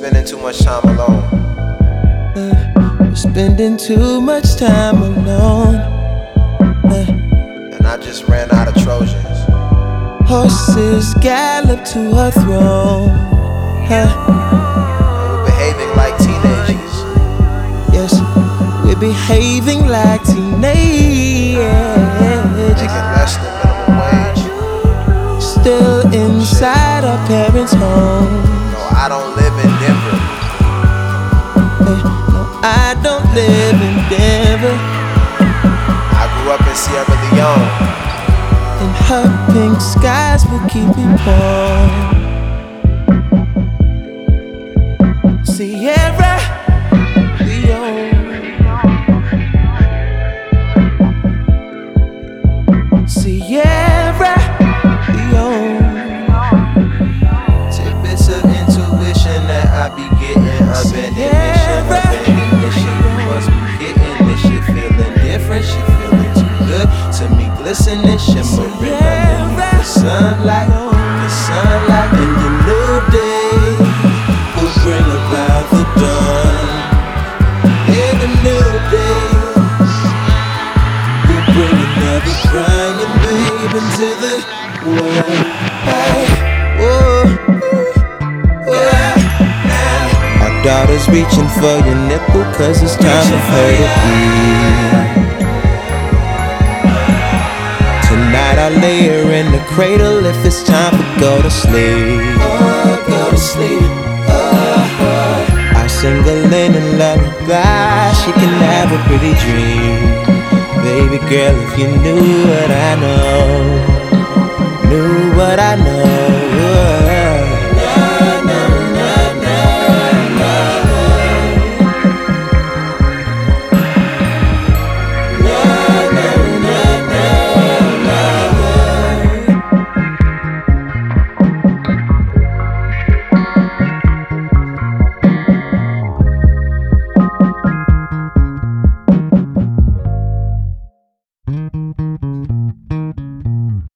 spending too much time alone. We're spending too much time alone. And I just ran out of Trojans. Horses gallop to her throne. We're behaving like teenagers. Yes, we're behaving like teenagers. Making less than minimum wage. Still inside our parents' home. No, I don't live in Denver. No, I don't live in Denver. I grew up in Sierra Leone. And her pink skies will keep me warm. Sierra Leone. Sierra Leone. Tidbits of intuition that I be getting. Abandoned mission. You must be getting this shit feeling different. Shit feeling too good to me. Glistening, shimmering underneath the sunlight. The sunlight in the new day will bring about the dawn. In the new day, we'll bring another crying babe into the world. Our daughter's reaching for your nipple, 'cause it's time for her to eat. Tonight I lay her in the cradle if it's time for go to sleep. Go to sleep. I sing a linen lullaby, she can have a pretty dream. Baby girl, if you knew what I know, knew what I know.